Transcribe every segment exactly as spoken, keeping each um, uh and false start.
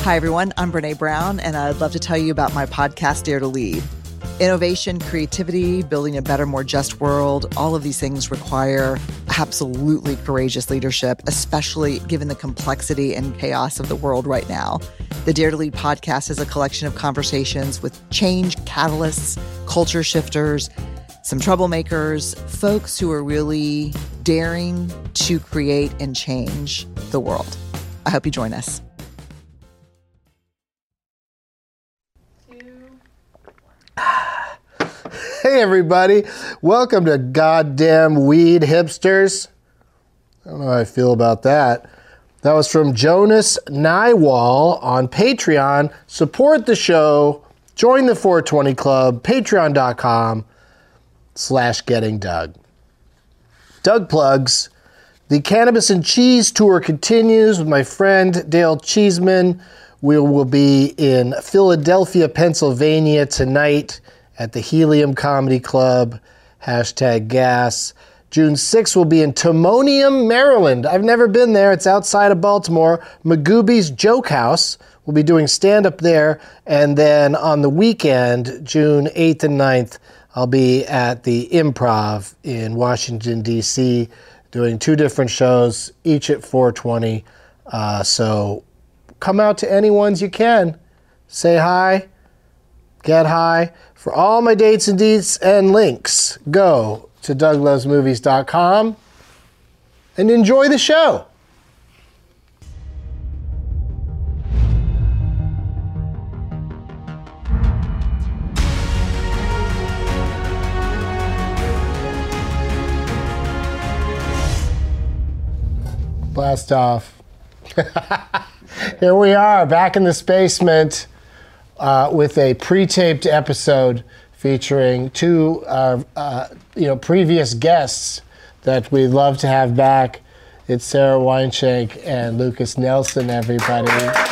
Hi, everyone. I'm Brene Brown, and I'd love to tell you about my podcast, Dare to Lead. Innovation, creativity, building a better, more just world, all of these things require absolutely courageous leadership, especially given the complexity and chaos of the world right now. The Dare to Lead podcast is a collection of conversations with change catalysts, culture shifters, some troublemakers, folks who are really daring to create and change the world. I hope you join us. Hey everybody, welcome to Goddamn Weed Hipsters. I don't know how I feel about that. That was from Jonas Nywall on Patreon. Support the show. Join the four twenty Club, patreon.com slash getting Doug. Doug plugs. The Cannabis and Cheese Tour continues with my friend Dale Cheeseman. We will be in Philadelphia, Pennsylvania tonight at the Helium Comedy Club, hashtag gas. June sixth will be in Timonium, Maryland. I've never been there. It's outside of Baltimore. Magooby's Joke House. We'll be doing stand-up there. And then on the weekend, June eighth and ninth, I'll be at the Improv in Washington, D C, doing two different shows, each at four twenty. Uh, so come out to any ones you can. Say hi. Get high. For all my dates and deets and links, go to doug loves movies dot com and enjoy the show. Blast off. Here we are, back in the basement. Uh, with a pre-taped episode featuring two uh, uh, you know, previous guests that we'd love to have back. It's Sarah Weinshank and Lucas Nelson, everybody.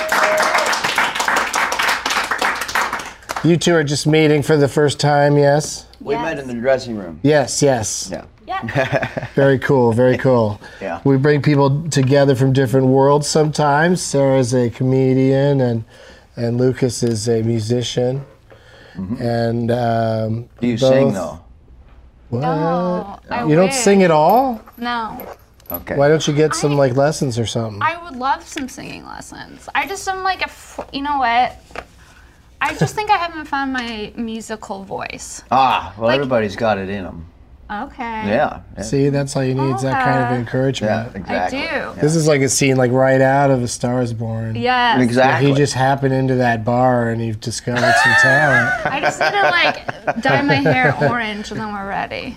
You two are just meeting for the first time, yes? We yes. met in the dressing room. Yes, yes. Yeah. Yeah. Very cool, very cool. Yeah. We bring people together from different worlds sometimes. Sarah's a comedian and And Lucas is a musician. Mm-hmm. And um, do you both... sing though? What? No, I you don't wish. sing at all? No. Okay. Why don't you get some I, like lessons or something? I would love some singing lessons. I just am like a, f- you know what? I just think I haven't found my musical voice. Ah, well, like, everybody's got it in them. Okay. Yeah. See, that's all you need, is that kind of Okay. encouragement. Yeah, exactly. I do. Yeah. This is like a scene like right out of A Star is Born. Yes. Exactly. He just happened into that bar and you've discovered some talent. I just need to like dye my hair orange and then we're ready.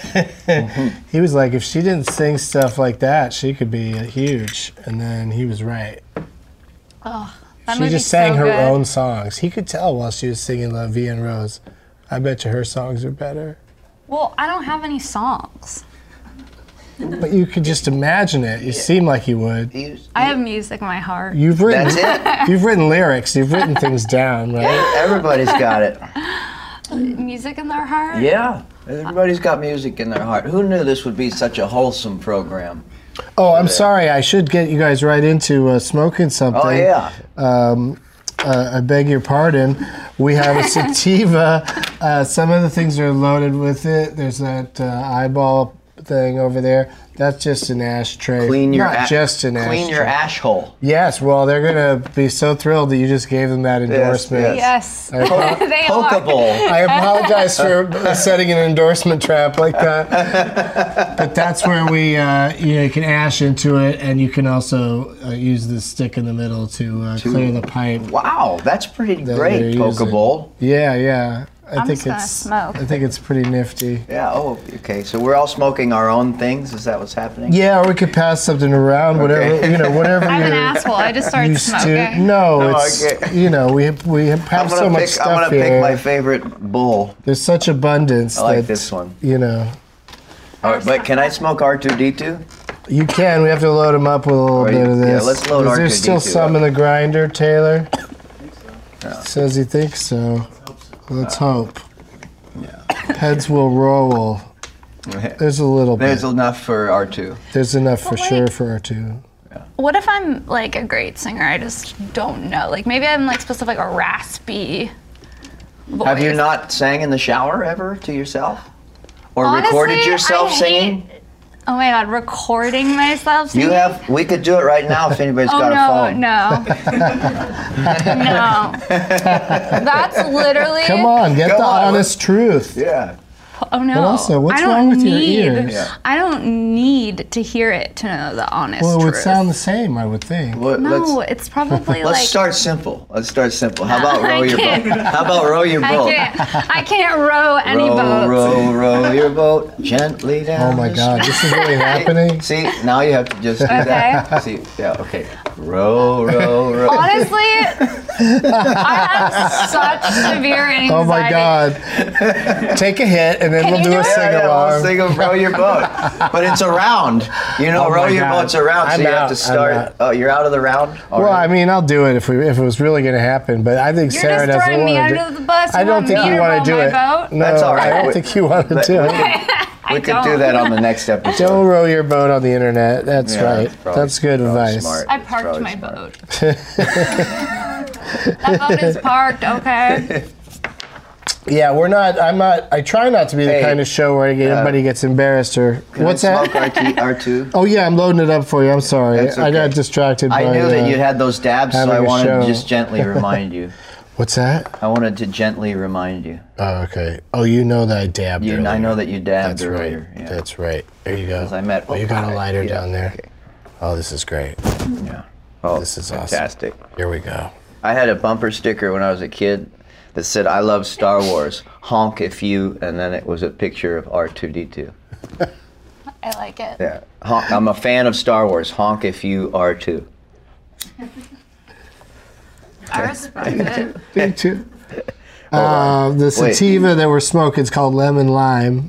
He was like, if she didn't sing stuff like that, she could be huge. And then he was right. Oh, that She movie's just sang so her good. own songs. He could tell while she was singing La Vie en Rose. I bet you her songs are better. Well, I don't have any songs. But you could just imagine it. You yeah. seem like you would. He's, I have music in my heart. You've written. That's it. You've written lyrics. You've written things down, right? Everybody's got it. Music in their heart? Yeah. Everybody's got music in their heart. Who knew this would be such a wholesome program? Oh, I'm sorry. I should get you guys right into uh, smoking something. Oh, yeah. Um, uh, I beg your pardon. We have a sativa. Uh, some of the things are loaded with it. There's that uh, eyeball thing over there. That's just an ashtray. Clean your Not a- just an ashtray. Clean your ash hole. Yes, well, they're going to be so thrilled that you just gave them that endorsement. Yes. I, apo- They Poke are. bowl. I apologize for setting an endorsement trap like that. But that's where we, uh, you know, you can ash into it, and you can also uh, use the stick in the middle to uh, clear the pipe. Wow, that's pretty that great, they're Poke using. bowl. Yeah, yeah. I I'm think just gonna it's. smoke. I think it's pretty nifty. Yeah, oh, okay. So we're all smoking our own things? Is that what's happening? Yeah, or we could pass something around, whatever, Okay. you know, whatever I'm you're an asshole. I just started used smoking. to. No, No, it's, okay. you know, we have, we have I'm gonna so much pick, stuff I'm gonna here. pick my favorite bowl. There's such abundance. I like that, this one. You know. All right, but can I smoke R two D two? You can. We have to load them up with a little Right, bit of this. yeah, let's load Is R two D two there still some up. in the grinder, Taylor? Yeah. Says he thinks so. Let's hope. Yeah. Heads will roll. There's a little There's bit. enough for R two. There's enough for But sure wait. for our two. Yeah. What if I'm like a great singer? I just don't know. Like maybe I'm like supposed to have like a raspy voice. Have you not sang in the shower ever to yourself? Or Honestly, recorded yourself I singing? hate- Oh my god, recording myself singing? You have. We could do it right now if anybody's Oh got a no, phone. no. No. That's literally Come on, get Go the on, honest truth. Yeah. Oh no. But also, what's I don't wrong with your need, ears? Yeah. I don't need to hear it to know the honest Well, it would truth. sound the same, I would think. Well, No, let's it's probably let's like start simple. Let's start simple. How about I row your can't. boat? How about row your I boat? can't I can't row any row, boats. row, row your boat gently down. Oh my the god, this is really stream. happening. See, now you have to just do that. See, yeah, okay. Row, row, row. Honestly, I have such severe anxiety. Oh my god. Take a hit and then Can we'll you do do a it? sing Yeah, yeah, along. we'll sing of row your boat. But it's around. You know, Oh row my your God. boat's around, so I'm you out, have to I'm start. out. Oh, you're out of the round? Well, I mean, I'll do it if we if it was really going to happen, but I think You're Sarah just doesn't throwing me want to do under the bus. I You don't want think me you to want row to do my it. boat? No, That's all right. I don't We- think you want to do it. we I could don't. do that on the next episode. Don't row your boat on the internet. That's Yeah, right. that's probably- That's good probably advice. smart. I That's parked probably my smart. boat. That boat is parked, okay? Yeah, we're not. I'm not. I try not to be the Hey, kind of show where everybody gets embarrassed or. Can What's I that? smoke R T, R two? Oh yeah, I'm loading it up for you. I'm sorry. That's I got okay. distracted. I by, knew that uh, you had those dabs, so having I a wanted show. to just gently remind you. What's that? I wanted to gently remind you. Oh, okay. Oh, you know that I dabbed You, earlier. I know that you dabbed That's earlier. right. Yeah. That's right. There you go. 'Cause I met- Oh, you got a oh, lighter yeah, down there. okay. Oh, this is great. yeah. Oh, This is awesome. fantastic. Here we go. I had a bumper sticker when I was a kid that said, "I love Star Wars. Honk if you," and then it was a picture of R two D two. I like it. Yeah. Honk, I'm a fan of Star Wars. Honk if you R two. I respect it. Me too. Uh, the Wait. sativa that we're smoking is called lemon lime,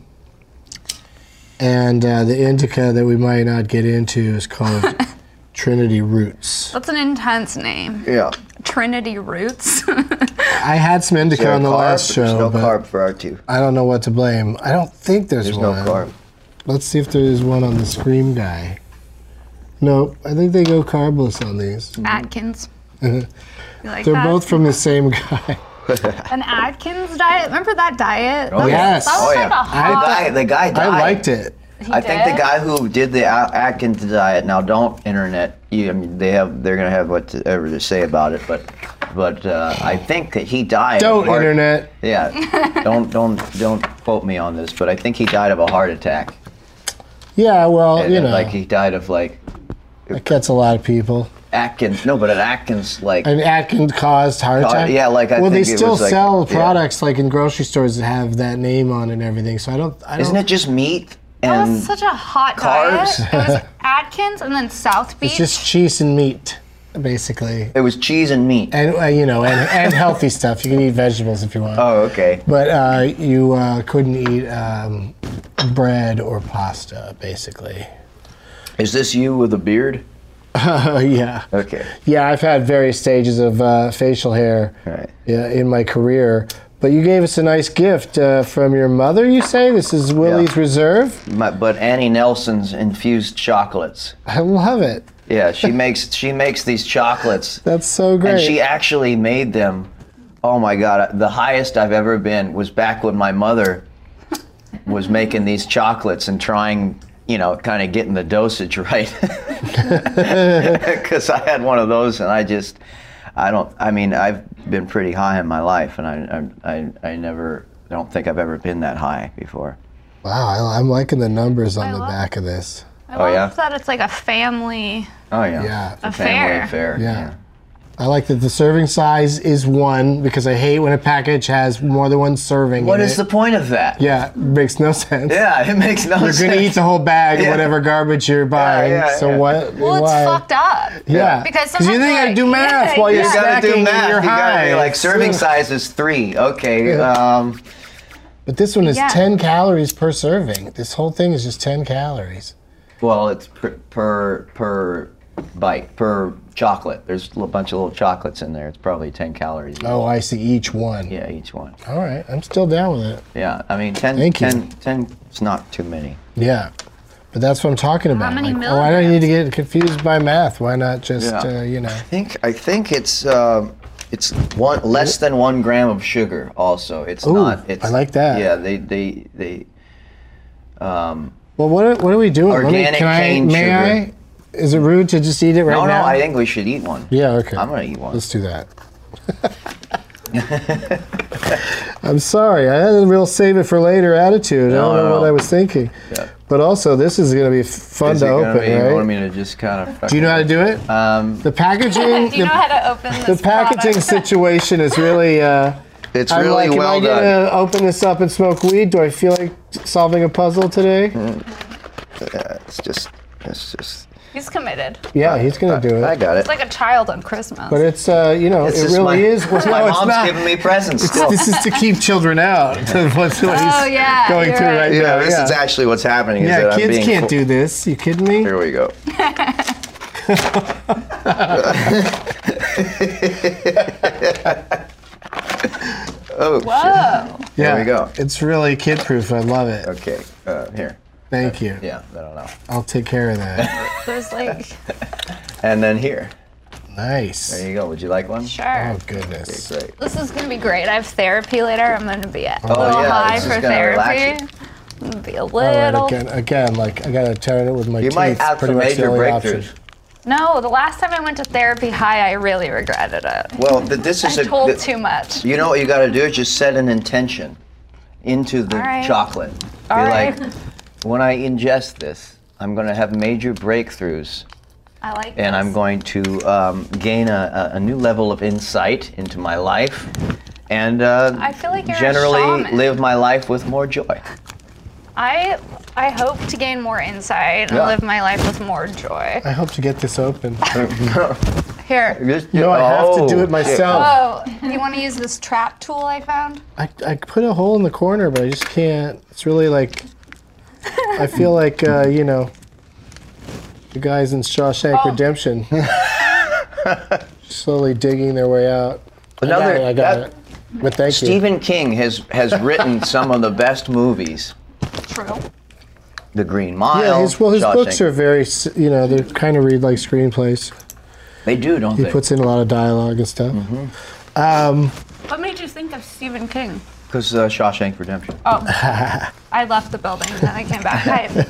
and uh, the indica that we might not get into is called Trinity Roots. That's an intense name. Yeah. Trinity Roots. I had some Is indica there a on the carb? last There's show, no but carb for R two. I don't know what to blame. I don't think there's, There's no one. carb. Let's see if there is one on the Scream guy. Nope, I think they go carbless on these. Atkins. You like They're that? both from the same guy. An Atkins diet. Remember that diet? Oh, yes. That was Oh, like yeah. a hot. The guy, the guy died. I liked it. He I think the did? guy who did the A- Atkins diet. Now, don't internet. You, I mean, they have. They're gonna have whatever to say about it, but, but uh, I think that he died. of Don't heart- internet. Yeah. don't don't don't quote me on this, but I think he died of a heart attack. Yeah, well, And, you and, know, like he died of like that gets a lot of people. Atkins. No, but an Atkins like. An Atkins caused heart Ca- attack. yeah, like I well, think they it still was like- sell yeah. products like in grocery stores that have that name on it and everything. So I don't. I don't. Isn't it just meat That and was such a hot carbs? diet. It was Atkins and then South Beach. It's just cheese and meat, basically, it was cheese and meat? and uh, you know, and, and healthy stuff. You can eat vegetables if you want, Oh, okay. but uh, you uh, couldn't eat um, bread or pasta, basically. Is this you with a beard? Uh, yeah. Okay. Yeah, I've had various stages of uh, facial hair Right. yeah, in my career. But you gave us a nice gift uh, from your mother, you say? This is Willie's Yeah. Reserve? My, but Annie Nelson's infused chocolates. I love it. Yeah, she makes she makes these chocolates, That's so great. and she actually made them. Oh my God! The highest I've ever been was back when my mother was making these chocolates and trying, you know, kind of getting the dosage right. Because I had one of those, and I just, I don't. I mean, I've been pretty high in my life, and I, I, I, I never. I don't think I've ever been that high before. Wow, I, I'm liking the numbers on I the love- back of this. I Oh, love yeah? that it's like a family. Oh yeah. Yeah. It's a Affair. family affair. Yeah. I like that the serving size is one because I hate when a package has more than one serving. What in is it. the point of that? Yeah, it makes no sense. Yeah, it makes no You're sense. gonna eat the whole bag of Yeah. whatever garbage you're buying. yeah, so yeah. what? Well, it's why? fucked up. Yeah, Because you sometimes then gotta like- do math yeah, while you're You yeah. gotta snacking do math. and you're You gotta high. be like It's serving so- size is three. Okay. Um, But this one is Yeah. ten calories per serving. This whole thing is just ten calories. well, it's per, per per bite per chocolate. There's a bunch of little chocolates in there. It's probably ten calories. Oh, I see each one. Yeah, each one. All right, I'm still down with it. Yeah, I mean ten. Thank you. ten, ten is not too many. Yeah. But that's what I'm talking about. many Like, why do I need to milligrams? get confused by math? Why not just, Yeah. uh, you know? I think I think it's uh, it's one less than one gram of sugar. Also, it's Ooh, not. It's, I like that. Yeah, they they they. Um, Well, what are, what are we doing? Let me- Organic can I, cane may sugar. I? Is it rude to just eat it right no, now? no, I think we should eat one. Yeah, okay. I'm gonna eat one. Let's do that. I'm sorry. I had a real save it for later attitude. I No, don't know no, what no. I was thinking. Yeah. But also, this is going to be fun Is to it gonna open, be, You right? want me to just kind of? Do you know how to do it? Um, The packaging, Do you the, know how to open this the packaging product? situation is really. Uh, it's I'm really like, well am I done. gonna open this up and smoke weed? Do I feel like solving a puzzle today? Yeah, it's just, it's just. He's committed. Yeah, he's gonna do I it. got it. It's like a child on Christmas. But it's, uh, you know, It's it just really my, is. Well, my no, it's mom's not. giving me presents. Still. This is to keep children out. What's what he's Oh, yeah, going you're through right. right, yeah, now. this yeah. is actually what's happening. Is that yeah, I'm kids being can't fo- do this. You kidding me? Here we go. Oh, shit. Whoa. Yeah, we go. It's really kid-proof. I love it. Okay, uh, here. Thank you. Yeah, I don't know. I'll take care of that. There's like, And then here. Nice. There you go. Would you like one? sure. Oh goodness. Great. This is gonna be great. I have therapy later. I'm gonna be a Oh, little yeah, high this is for gonna relax therapy. I'm gonna be a All right, little. again, again, like I gotta turn it with my You teeth. might have pretty some much the major only breakthroughs. option. No, the last time I went to therapy high, I really regretted it. Well, th- this is I a. told th- too much. You know what you got to do is just set an intention into the All right. chocolate. All Be right. like, when I ingest this, I'm going to have major breakthroughs, I like and this. I'm going to um, gain a, a, a new level of insight into my life, and uh, I feel like you're a generally shaman. live my life with more joy. I I hope to gain more insight and Yeah. live my life with more joy. I hope to get this open. Here. Just- No, I have to do oh, it myself. Oh, you want to use this trap tool I found? I, I put a hole in the corner, but I just can't. It's really like. I feel like uh, you know. The guys in Shawshank Oh. Redemption. Slowly digging their way out. Another- I got it. I got that- it. But thank you. Stephen King has, has written some of the best movies. True. The Green Mile. Yeah, his, well, his Shawshank. books are very, s- you know, they kind of read like screenplays. They do, don't He they? puts in a lot of dialogue and stuff. Mm-hmm. Um, What made you think of Stephen King? Because uh, Shawshank Redemption. Oh, I left the building and then I came back.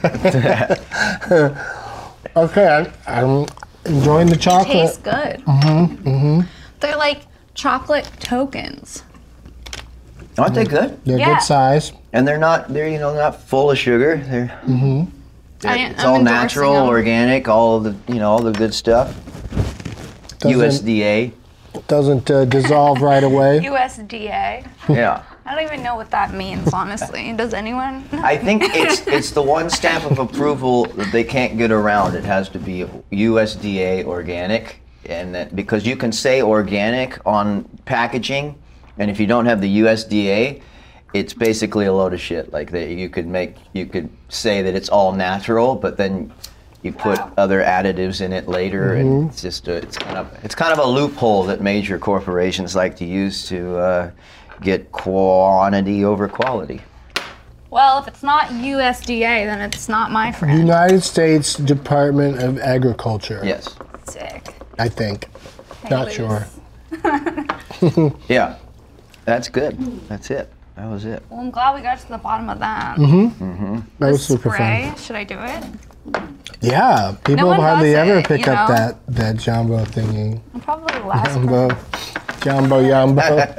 Hi. okay, I'm, I'm enjoying the chocolate. Tastes good. Mm-hmm. Mm-hmm. They're like chocolate tokens. Aren't they good? They're Yeah. good size. And they're not, they're, you know, not full of sugar. They're, Mm-hmm. they're- I- it's I'm all endorsing natural, them. organic, all the, you know, all the good stuff. Doesn't, U S D A. Doesn't uh, dissolve right away. U S D A. Yeah. I don't even know what that means, honestly. Does anyone? I think it's it's the one stamp of approval that they can't get around. It has to be U S D A organic, and that because you can say organic on packaging, and if you don't have the U S D A, it's basically a load of shit. Like that, you could make you could say that it's all natural, but then you put Wow. other additives in it later, and it's just a, it's kind of it's kind of a loophole that major corporations like to use to uh, get quantity over quality. Well, if it's not U S D A, then it's not my friend. United States Department of Agriculture. Yes. Sick. I think. Hey, Not Liz. sure. Yeah, that's good. That's it. That was it. Well, I'm glad we got to the bottom of that. Mm-hmm. That The was super spray, fun. should I do it? Yeah, people one hardly does ever it, pick you up know? that that jumbo thingy. I'm probably the last Jumbo, jumbo,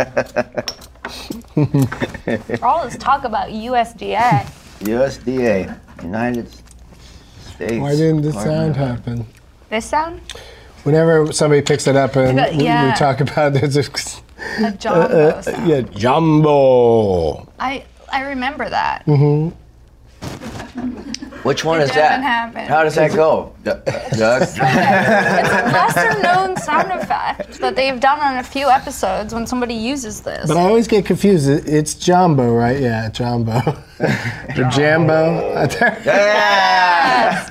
jumbo. For all this talk about U S D A. U S D A, United States. Why didn't this Department sound of- happen? This sound? Whenever somebody picks it up and got- we, we yeah. talk about it, there's a, A jumbo sound. yeah, jumbo. I I remember that. Which one It is doesn't that? happen. How does that go, D- Doug? It's a lesser known sound effect that they've done on a few episodes when somebody uses this. But I always get confused. It- It's jumbo, right? Yeah, jumbo. or jambo. Yeah!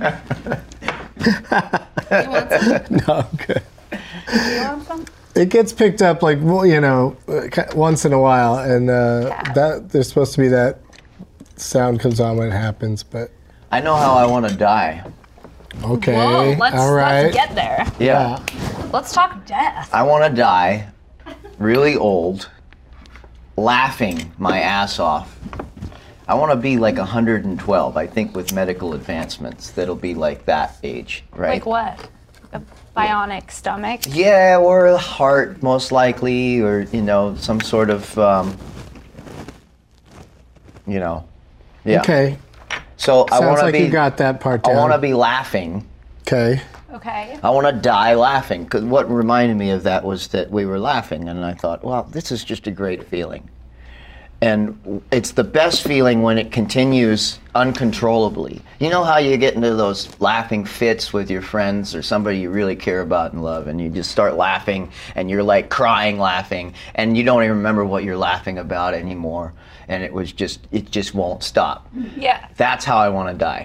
You want some? No, I'm good. You want some? It gets picked up like well, you know uh, ki- once in a while, and uh, Yeah. that there's supposed to be that sound comes on when it happens, but I know how I want to die. Okay. Whoa, let's, all right. let's get there. Yeah. Let's talk death. I want to die really old, laughing my ass off. I want to be like one hundred twelve. I think with medical advancements, that'll be like that age, right? Like what? A bionic stomach? Yeah, or a heart, most likely, or, you know, some sort of, um, you know, yeah. Okay. So I Sounds want to like be. you got that part I down. want to be laughing. Okay. Okay. I want to die laughing. Because what reminded me of that was that we were laughing, and I thought, well, this is just a great feeling. And it's the best feeling when it continues uncontrollably. You know how you get into those laughing fits with your friends or somebody you really care about and love, and you just start laughing, and you're like crying laughing, and you don't even remember what you're laughing about anymore. And it was just, it just won't stop. Yeah. That's how I want to die.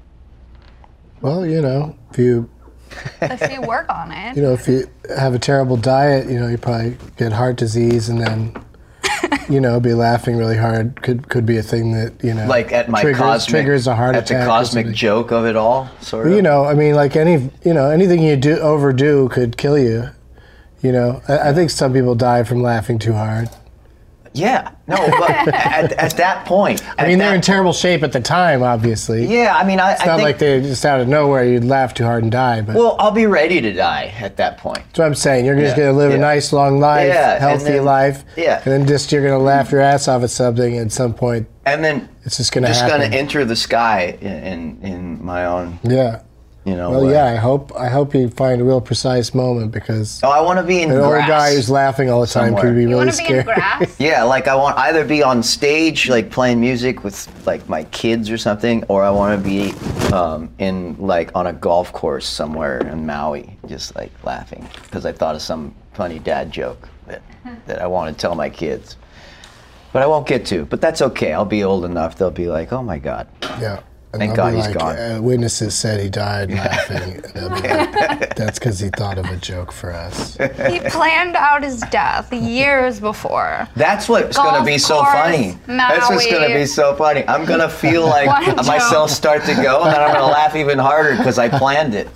Well, you know, if you If you work on it. you know if you have a terrible diet, you know, you probably get heart disease, and then you know, be laughing really hard could could be a thing that, you know, Like at my triggers, cosmic, triggers a heart at attack. the or cosmic something. joke of it all, sort of. You know, I mean, like any, you know, anything you do overdo could kill you. You know, I, I think some people die from laughing too hard. Yeah, no, but at, at that point. I mean, they're in terrible shape at the time, obviously. Yeah, I mean, I, It's I not think. like they just out of nowhere you'd laugh too hard and die, but Well, I'll be ready to die at that point. that's what I'm saying. You're just Yeah, going to live yeah. a nice long life, Yeah, and healthy then- life, yeah. and then just you're going to laugh your ass off at something at some point. And then It's just going to just happen. going to enter the sky in, in in my own, Yeah. you know. Well, way. yeah. I hope I hope you find a real precise moment, because Oh, I want to be in an grass. old guy who's laughing all the time somewhere. could be You really want to be in scary. grass? Yeah, like I want either be on stage, like playing music with like my kids or something, or I want to be um, in like on a golf course somewhere in Maui, just like laughing because I thought of some funny dad joke that that I want to tell my kids, but I won't get to. But that's okay. I'll be old enough. They'll be like, "Oh my God." Yeah. And Thank they'll God be he's like, gone. Uh, witnesses said he died laughing. And they'll be like, that's because he thought of a joke for us. He planned out his death years before. That's what's going to Golf be so course, funny. That's what's going to Maui. be so funny. I'm going to feel like What a myself joke. start to go, and then I'm going to laugh even harder because I planned it.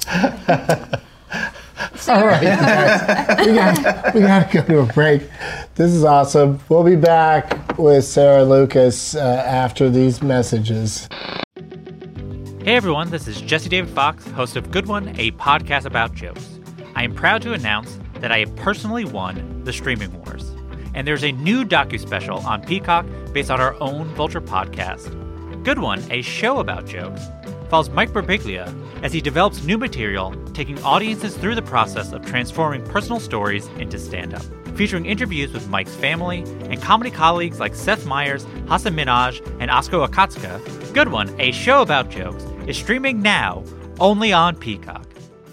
All right, guys. we got we got to go to a break. This is awesome. We'll be back with Sarah Lucas uh, after these messages. Hey everyone, this is Jesse David Fox, host of Good One, a podcast about jokes. I am proud to announce that I have personally won the Streaming Wars. And there's a new docu-special on Peacock based on our own Vulture podcast. Good One, a show about jokes, follows Mike Birbiglia as he develops new material, taking audiences through the process of transforming personal stories into stand-up. Featuring interviews with Mike's family and comedy colleagues like Seth Meyers, Hasan Minhaj, and Oskar Akatsuka, Good One, a show about jokes, is streaming now only on Peacock.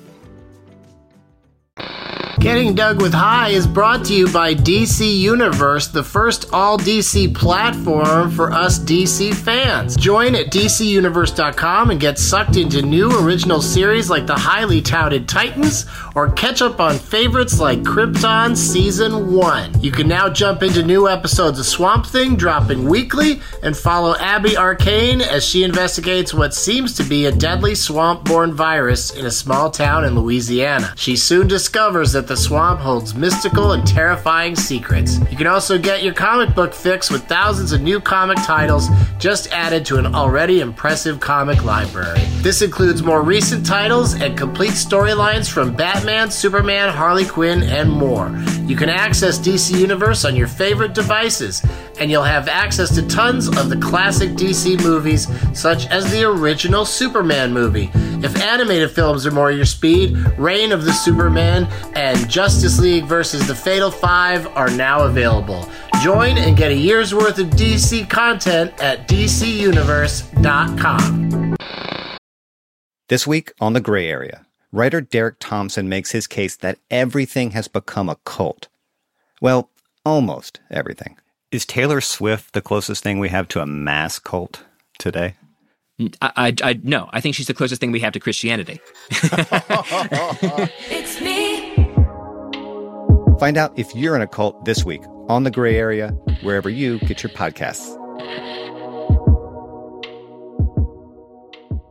Getting Doug with High is brought to you by D C Universe, the first all-D C platform for us D C fans. Join at D C universe dot com and get sucked into new original series like the highly touted Titans, or catch up on favorites like Krypton Season one. You can now jump into new episodes of Swamp Thing dropping weekly, and follow Abby Arcane as she investigates what seems to be a deadly swamp-borne virus in a small town in Louisiana. She soon discovers that the swamp holds mystical and terrifying secrets. You can also get your comic book fix with thousands of new comic titles just added to an already impressive comic library. This includes more recent titles and complete storylines from Batman, Superman, Harley Quinn, and more. You can access D C Universe on your favorite devices, and you'll have access to tons of the classic D C movies, such as the original Superman movie. If animated films are more your speed, Reign of the Superman and Justice League versus the Fatal Five are now available. Join and get a year's worth of D C content at D C universe dot com. This week on The Gray Area, writer Derek Thompson makes his case that everything has become a cult. Well, almost everything. Is Taylor Swift the closest thing we have to a mass cult today? I, I, I no, I think she's the closest thing we have to Christianity. It's me. Find out if you're in a cult this week on The Gray Area, wherever you get your podcasts.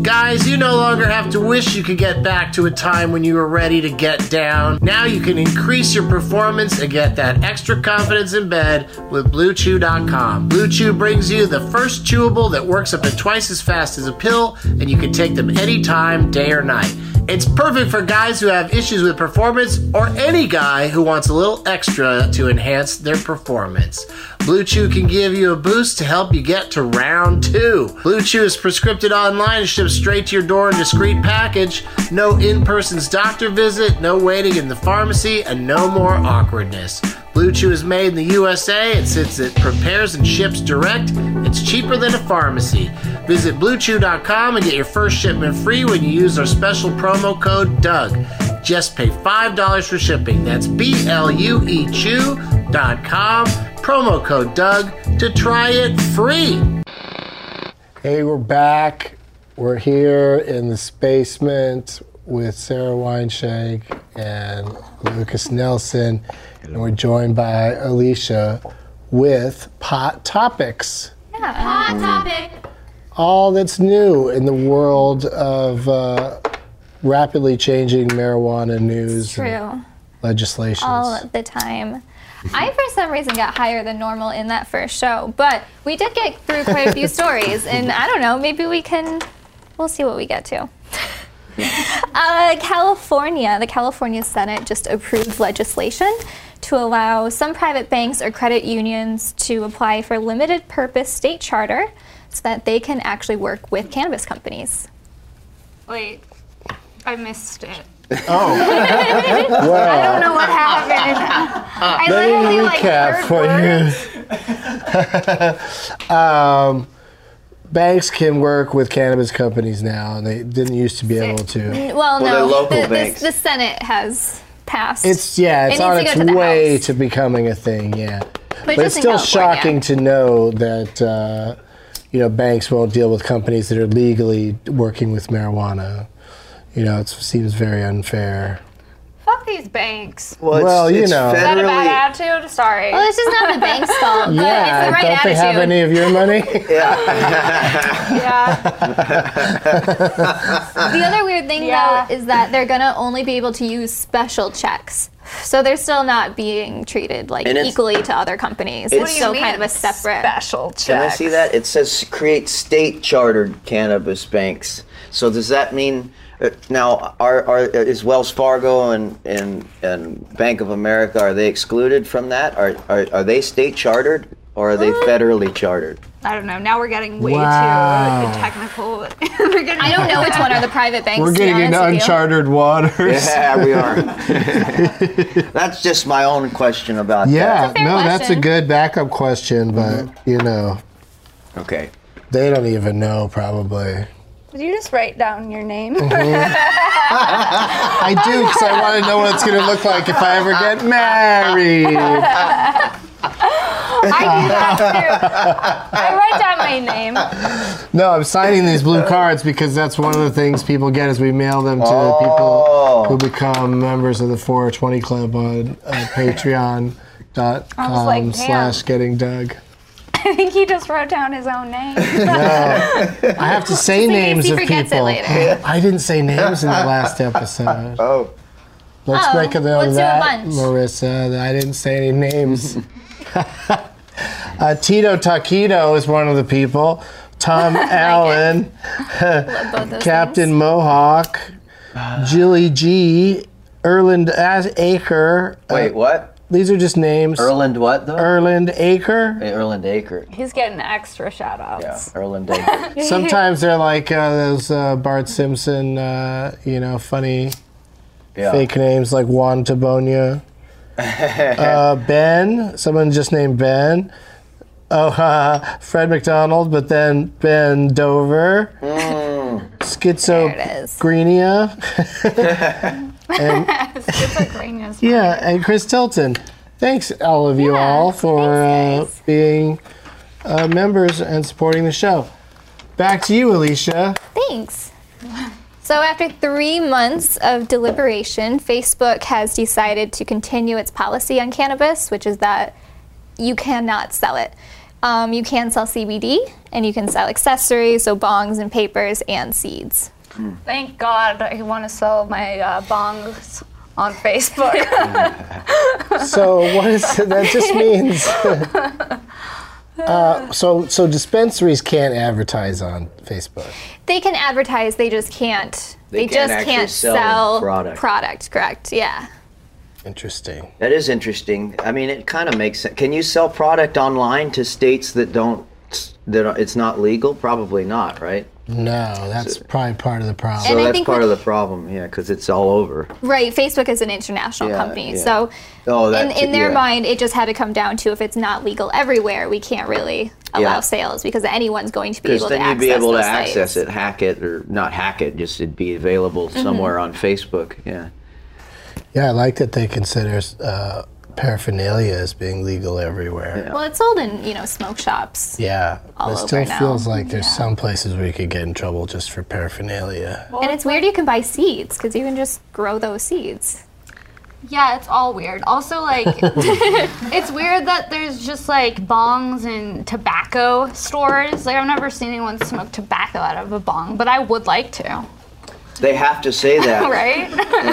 Guys, you no longer have to wish you could get back to a time when you were ready to get down. Now you can increase your performance and get that extra confidence in bed with Blue Chew dot com. Blue Chew brings you the first chewable that works up to twice as fast as a pill, and you can take them anytime, day or night. It's perfect for guys who have issues with performance or any guy who wants a little extra to enhance their performance. Blue Chew can give you a boost to help you get to round two. Blue Chew is prescripted online and shipped straight to your door in a discreet package. No in-person doctor visit, no waiting in the pharmacy, and no more awkwardness. Blue Chew is made in the U S A, and since it prepares and ships direct, it's cheaper than a pharmacy. Visit Blue Chew dot com and get your first shipment free when you use our special promo code Doug. Just pay five dollars for shipping. That's B L U E Chew dot com, promo code Doug, to try it free. Hey, we're back. We're here in the basement with Sarah Weinshank and Lucas Nelson. And we're joined by Alicia with Pot Topics. Yeah, Pot Topic. All that's new in the world of uh, rapidly changing marijuana news True. and legislations. All the time. I, for some reason, got higher than normal in that first show, but we did get through quite a few stories, and I don't know, maybe we can, we'll see what we get to. Uh, California, the California Senate just approved legislation to allow some private banks or credit unions to apply for limited purpose state charter so that they can actually work with cannabis companies. Wait, I missed it. Oh. Well, I don't know what happened. I let literally me like recap heard for you. um, banks can work with cannabis companies now, and they didn't used to be able to. Well, Well, they're no, local the, banks. The, the Senate has passed. It's yeah, it's It on needs its to go to the way House. to becoming a thing. Yeah, but, just it's in still California. shocking to know that uh, you know banks won't deal with companies that are legally working with marijuana. You know, it seems very unfair. Fuck these banks. Well, it's, Well, you it's know. Is that a federally. bad attitude? Sorry. Well, it's just not the bank's fault, but Yeah, it's the right don't attitude. they have any of your money? Yeah. The other weird thing, Yeah. though, is that they're going to only be able to use special checks. So they're still not being treated like And it's- equally to other companies. What It's do you still mean kind of a separate. special check? Can I see that? It says create state chartered cannabis banks. So does that mean uh, now are, are is Wells Fargo and, and and Bank of America, are they excluded from that? Are are, are they state chartered or are they federally chartered? I don't know. Now we're getting way Wow. too technical. We're getting I don't know which one are the private banks. We're to be getting into honest with you. uncharted waters. Yeah, we are. That's just my own question about Yeah, fair no, that's a question. good backup question, but you know, that. Okay. they don't even know probably. Did you just write down your name? I do because I want to know what it's going to look like if I ever get married. I do that too. I write down my name. No, I'm signing these blue cards because that's one of the things people get is we mail them to Oh. people who become members of the four twenty Club on uh, patreon dot I was com like, damn. slash getting Doug. I think he just wrote down his own name. I have to say in case names he of forgets it people. later. I didn't say names in the last episode. Oh. Let's Oh, make a note let's of do a that, bunch. Marissa, that I didn't say any names. uh, Tito Taquito is one of the people. Tom Allen, Love both those Captain names. Mohawk, Jilly G, Erland As- Aker. Uh, Wait, what? These are just names. Erland what though? Erland Aker. Hey, Erland Aker. He's getting extra shout Yeah, outs. Erland Aker. Sometimes they're like uh, those uh, Bart Simpson, uh, you know, funny Yeah. fake names like Juan Tabonia. uh, Ben, someone just named Ben. Oh, uh, Fred McDonald, but then Ben Dover. Mm. Schizophrenia. Schizophrenia. Yeah, and Chris Tilton. Thanks, all of you Yeah, all, for uh, thanks, guys. being uh, members and supporting the show. Back to you, Alicia. Thanks. So after three months of deliberation, Facebook has decided to continue its policy on cannabis, which is that you cannot sell it. Um, you can sell C B D, and you can sell accessories, so bongs and papers and seeds. Thank God I want to sell my uh, bongs on Facebook. So what is that? Just means. uh, so so dispensaries can't advertise on Facebook. They can advertise, they just can't. They They, can't just actually can't sell sell product. product. Correct? Yeah. Interesting. That is interesting. I mean, it kind of makes sense. Can you sell product online to states that don't, that are, it's not legal? Probably not, right? No, that's probably part of the problem. So And I that's think part with- of the problem, yeah, because it's all over. Right. Facebook is an international Yeah, company, yeah. so Oh, that in, too, in their yeah. mind, it just had to come down to if it's not legal everywhere, we can't really allow Yeah. sales because anyone's going to be Because able to then you'd access be able to those access sites. it, hack it, or not hack it, just it'd be available Mm-hmm. somewhere on Facebook, yeah. Yeah, I like that they consider uh, paraphernalia as being legal everywhere. Well, it's sold in, you know, smoke shops. Yeah, All it over still now. feels like there's Yeah. some places where you could get in trouble just for paraphernalia. And it's weird you can buy seeds because you can just grow those seeds. Yeah, it's all weird. Also, like, it's weird that there's just like bongs and tobacco stores. Like, I've never seen anyone smoke tobacco out of a bong, but I would like to. They have to say that. Right?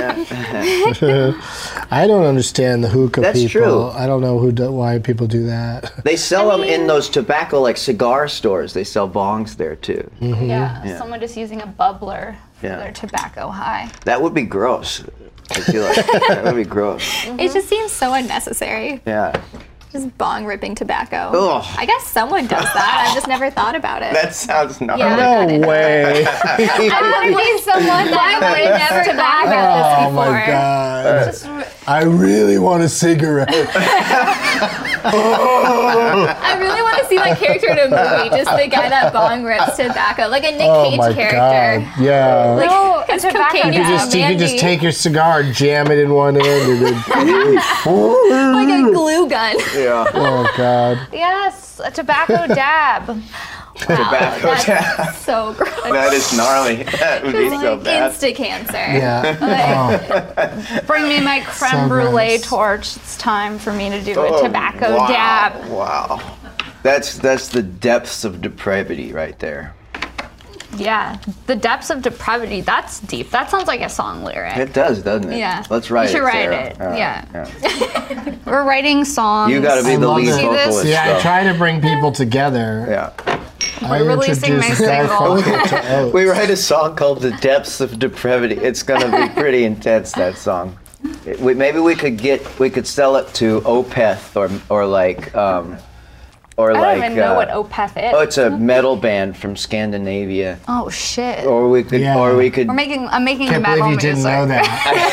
I don't understand the hookah That's people. true. I don't know who do, why people do that. They sell them in those tobacco, like cigar stores. They sell bongs there too. Yeah, Yeah. someone just using a bubbler for Yeah. their tobacco high. That would be gross. I feel like that would be gross. It just seems so unnecessary. Yeah. Just bong ripping tobacco. Ugh. I guess someone does that. I've just never thought about it. That sounds gnarly. Yeah. No way. I want to be someone that would never thought about Oh this before. my god. Just, I really want a cigarette. I really want to see that character in a movie, just the guy that bong rips tobacco, like a Nick Oh Cage my character. god. Yeah. Like No, his a tobacco cocaine you is just you could just Mandy, take your cigar, jam it in one end, and then. like a glue gun. Yeah. Oh god. yes, a tobacco dab. Tobacco That's tab. so gross. That is gnarly. That would be so Like bad. insta cancer. Yeah. Bring me my creme So brulee gross. torch. It's time for me to do Oh, a tobacco wow. dab. Wow. That's that's the depths of depravity right there. Yeah, the depths of depravity. That's deep. That sounds like a song lyric. It does, doesn't it? Yeah. Let's write You should it. write Sarah. it. All right, Yeah. yeah. We're writing songs. You got to be I the love lead it. See this? vocalist. Yeah, I though. try to bring people together. Yeah. I We're releasing my introduced single. Garfunkel to Oates. We write a song called "The Depths of Depravity." It's gonna be pretty intense. That song. It- we, maybe we could get we could sell it to Opeth or or like um, or I like. don't even know uh, what Opeth is. Oh, it's a metal band from Scandinavia. Oh shit. Or we could, Yeah. or we could. We're making. I'm making Can't metal believe you didn't music. know that.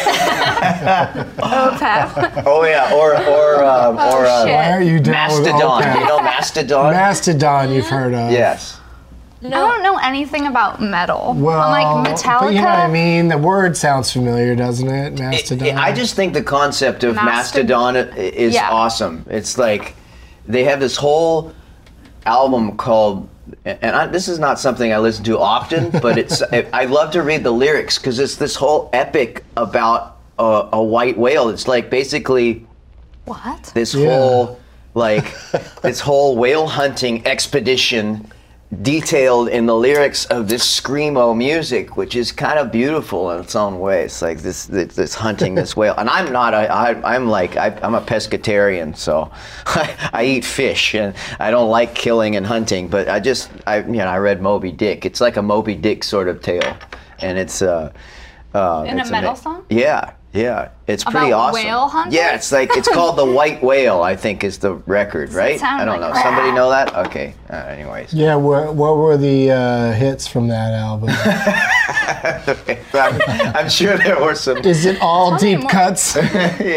Opeth. Oh yeah, or or um, or uh, shit. Why are you down with Mastodon. Opeth? You know Mastodon? Mastodon, you've heard of. Yes. I don't know anything about metal. Well, I'm like Metallica. but you know what I mean? The word sounds familiar, doesn't it? It- Mastodon. it- I just think the concept of Mastod- Mastodon i- is Yeah. awesome. It's like they have this whole album called, and I, this is not something I listen to often, but it's I love to read the lyrics because it's this whole epic about a, a white whale. It's like basically What? this Yeah. whole like this whole whale hunting expedition detailed in the lyrics of this screamo music, which is kind of beautiful in its own way. It's like this this, this hunting this whale, and I'm not. I, I I'm like I, I'm a pescatarian, so I, I eat fish, and I don't like killing and hunting. But I just I you know I read Moby Dick. It's like a Moby Dick sort of tale, and it's uh, uh In a it's metal ama- song? Yeah. Yeah, it's pretty About awesome. whale hunting? Yeah, it's like it's called The White Whale, I think is the record, right? sound I don't like know. Somebody crap. know that? Okay. Uh, anyways. Yeah, what, what were the uh, hits from that album? Okay. I'm, I'm sure there were some. Is it all Tell me deep more. cuts? I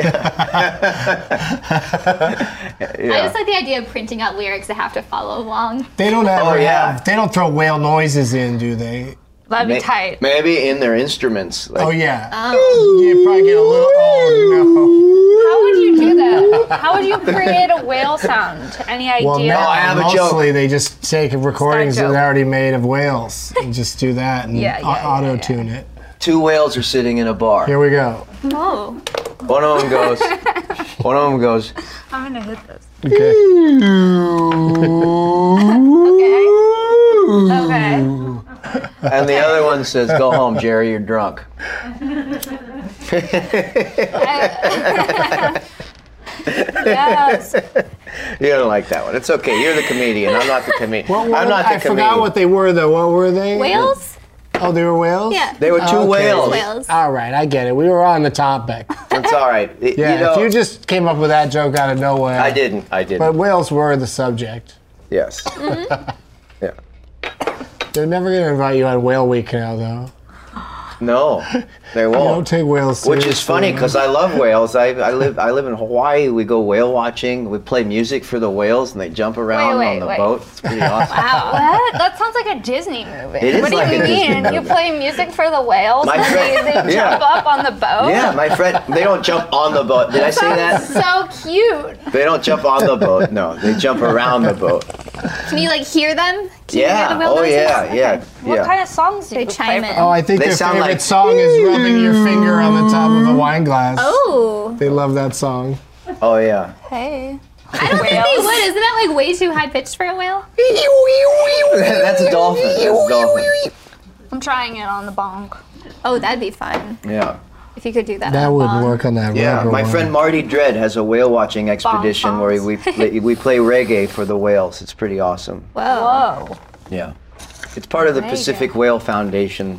Yeah. just like the idea of printing out lyrics that have to follow along. They don't ever Oh, yeah. have. They don't throw whale noises in, do they? That'd be May- tight. Maybe in their instruments. Like, Oh yeah. You probably get a little. Oh How would you do that? How would you create a whale sound? Any idea? no. Well, now I have a mostly joke. they just take recordings that joke. are already made of whales and just do that and Yeah, yeah, yeah, auto tune it. Two whales are sitting in a bar. Here we go. Oh. One of them goes. One of them goes. I'm gonna hit this. Okay. Okay. Okay. And the other one says, "Go home, Jerry. You're drunk." Yes. You don't like that one. It's okay. You're the comedian. I'm not the comedian. What were I'm not they? the I comedian. forgot what they were though. What were they? Whales? Oh, they were whales? Yeah. They were two Okay. whales. Whales. All right, I get it. We were on the topic. It's all right. It- Yeah, you know, if you just came up with that joke out of nowhere. I didn't. I didn't. But whales were the subject. yes. Yeah. They're never going to invite you on Whale Week now, though. No, they Don't won't. take whales seriously. Which is funny because I love whales. I, I live I live in Hawaii. We go whale watching. We play music for the whales, and they jump around wait, on the wait. boat. It's pretty awesome. Wow. What? That sounds like a Disney movie. It is what do like you a Disney mean? You movie. play music for the whales My and friend- they, they yeah. jump up on the boat? Yeah, my friend. They don't jump on the boat. Did I say that? So cute. They don't jump on the boat. No, they jump around the boat. Can you like hear them? Can you hear Yeah. the whale Oh noises? yeah. Yeah. What Yeah. kind of songs do They you chime play in. for Oh, I think They their sound favorite like- song is rubbing your finger on the top of a wine glass. Oh. They love that song. Oh yeah. Hey. I don't think they would. Isn't that like way too high pitched for a whale? That's a dolphin. That's a dolphin. I'm trying it on the bong. Oh, that'd be fun Yeah. if you could do that. That on a wouldn't bong. work on that Yeah, rubber my one. friend Marty Dredd has a whale watching expedition where we play, we play reggae for the whales. It's pretty awesome. Whoa. Whoa. Yeah. It's part of the Pacific Whale Foundation.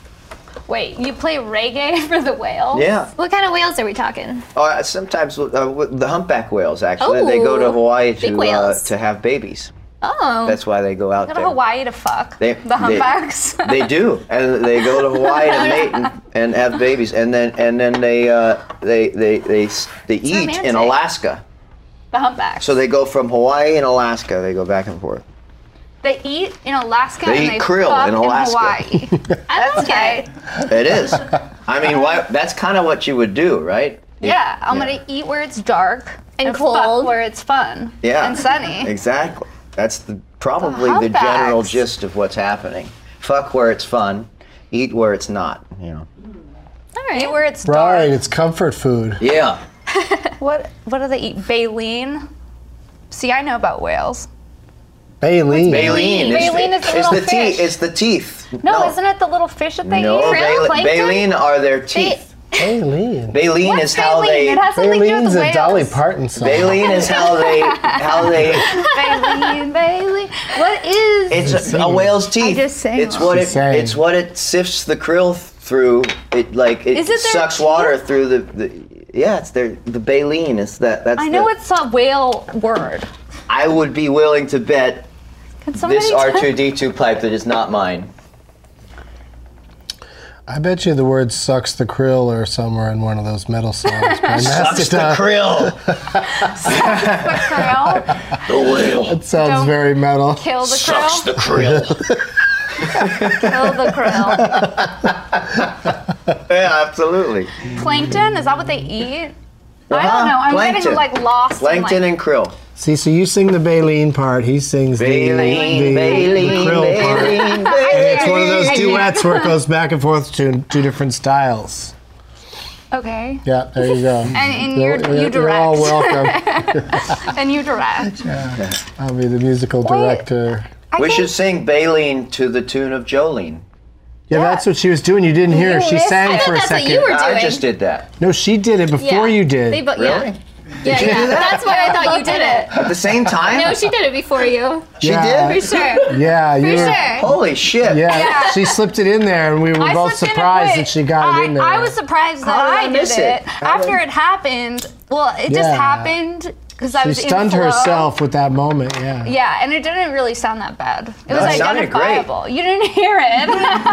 Wait, you play reggae for the whales? Yeah. What kind of whales are we talking? Uh, sometimes uh, w- the humpback whales actually they go to Oh, Hawaii big to uh, whales. to have babies. Oh. That's why they go out Go to there. Hawaii to fuck. They- the humpbacks. They, they do, and they go to Hawaii to mate and, and have babies, and then and then they uh, they they they s- they eat romantic. in Alaska. the humpbacks. So they go from Hawaii and Alaska. They go back and forth. They eat in Alaska They and eat they krill fuck in Alaska. Hawaii. I like okay. it. It is. I mean, why, that's kind of what you would do, right? Yeah, I'm Yeah. gonna eat where it's dark And fuck cold. where it's fun Yeah. and sunny. Exactly. That's the probably The the general humpbacks. gist of what's happening. Fuck where it's fun, eat where it's not. You know. All right. Eat where it's Right, dark. it's comfort food. Yeah. What what do they eat? Baleen. See, I know about whales. Baleen. Baleen. It's Baleen the, is the it's little the teeth. fish. It's the teeth. No, isn't it the little fish that they No, eat? bale- Plankton? baleen are their teeth. Baleen. Baleen What's is how baleen? they. It has something to do Baleen's with a whales. Dolly Parton song. Baleen is how they how they. Baleen, baleen. What is? It's a, a whale's teeth. just sang It's wrong. what She's it. saying. It's what it sifts the krill through. It like it, Is it their sucks teeth? water through the, the. Yeah, it's their the baleen. Is that that's. I know the, it's a whale word. I would be willing to bet Can somebody this tell- R two D two pipe that is not mine. I bet you the word sucks the krill or somewhere in one of those metal songs. by Sucks the Mastodon. krill. krill? The whale. It sounds Don't- very metal. Kill the Sucks krill. the krill. Kill the krill. Yeah, absolutely. Plankton? Is that what they eat? I Uh-huh. don't know. I'm Plankton. getting like lost. Plankton in, like, and krill. See, so you sing the baleen part, he sings the, Baleen, the, baleen, the krill part. baleen, And baleen. it's one of those duets where it goes back and forth to two different styles. Okay. Yeah, there you go. And, and You're, you're, you you're all direct. welcome. And you direct. I'll be the musical director. I We think- should sing Baleen to the tune of Jolene. Yeah, that's what she was doing. You didn't hear her. She missed- sang I thought for a that's what second. you were I doing. just did that. No, she did it before Yeah. you did. They bo- Really? Yeah, yeah, yeah. That's why I thought you did it. At the same time? No, she did it before you. She Yeah. did? For sure. yeah, you For were. sure. Holy shit. Yeah, Yeah. she slipped it in there, and we were I both slipped in it surprised quick. that she got I, it in there. I was surprised that How did I I, did miss it. it? How After did- it happened. Well, it just Yeah. happened because I She was in stunned flow. herself with that moment. Yeah. Yeah, and it didn't really sound that bad. It was it sounded great. identifiable. You didn't hear it.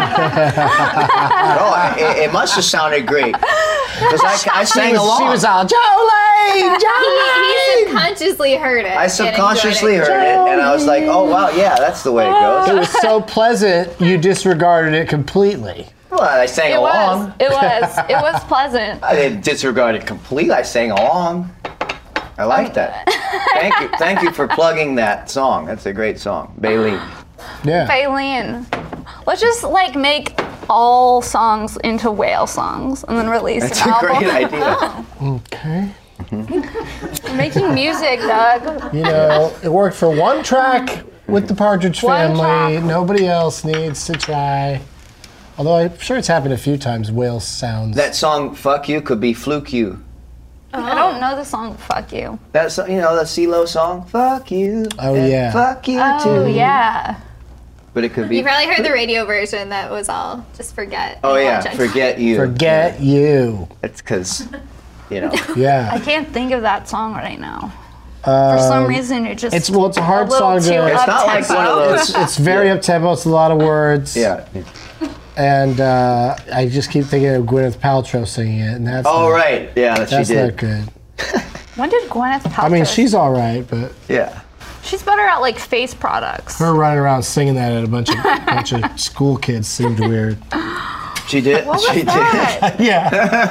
Oh, I- it, it must have sounded great. Because I, I sang She was, along. she was all Jolene, He, Jolene. he subconsciously heard it. I and subconsciously enjoyed it. heard it, and I was like, oh, wow, yeah, that's the way it It goes. was so pleasant, you disregarded it completely. Well, I sang It along. was. It was. It was pleasant. I didn't disregard it completely. I sang along. I like that. Thank you. Thank you for plugging that song. That's a great song. Baleen. Yeah. Baleen. Let's just like make all songs into whale songs and then release That's an a album. great idea. Okay. We're making making music, Doug. You know, it worked for one track with the Partridge One Family. track. Nobody else needs to try. Although I'm sure it's happened a few times, whale sounds. That song "Fuck You" could be "Fluke You." I don't know the song "Fuck You." That's you know the CeeLo song "Fuck You." Oh, and yeah. "Fuck You" Oh too. yeah. But it could be. You probably heard the radio version that was all just forget. Oh and yeah, watch it. "Forget You." Forget you. It's because, you know. I Yeah. can't think of that song right now. Um, For some reason, it just it's- well, it's a hard little song to- too It's not like up-tempo. one of those- It's, it's very up tempo. It's a lot of words. Yeah. And uh, I just keep thinking of Gwyneth Paltrow singing it, and that's Oh not, right, yeah, that she that's did. not good. When did Gwyneth Paltrow? I mean, she's all right, but Yeah. she's better at like face products. her running around singing that at a bunch of bunch of school kids seemed weird. She did. What was she that? Yeah,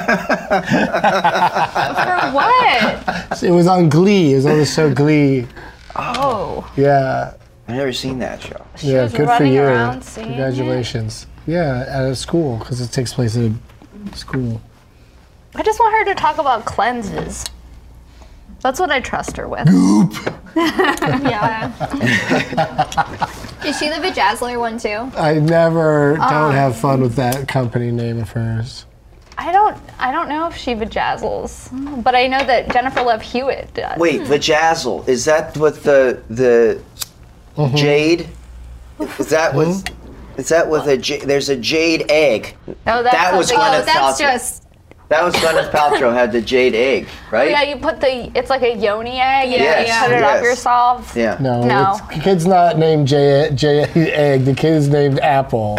For what? it was on Glee. It was on the show Glee. Oh, Yeah, did. I've never seen that show. yeah, was good for running you. around singing it. Congratulations. Yeah, at a school because it takes place at a school. I just want her to talk about cleanses. That's what I trust her with. Yeah. Is she the Vajazzler one too? I never Um, don't have fun with that company name of hers. I don't. I don't know if she vajazzles, but I know that Jennifer Love Hewitt does. Wait, Vajazzle. Is that with the the Mm-hmm. jade? Is that with? Is that with a j- there's a jade egg? No, that's That was something Gwyneth Oh, else. that's Paltrow. just. That was Gwyneth Paltrow had the jade egg, right? Yeah, you put the. It's like a yoni egg. and Yes, you put it up yes. yourself. Yeah. No, No. it's- the kid's not named J, J Egg. The kid is named Apple.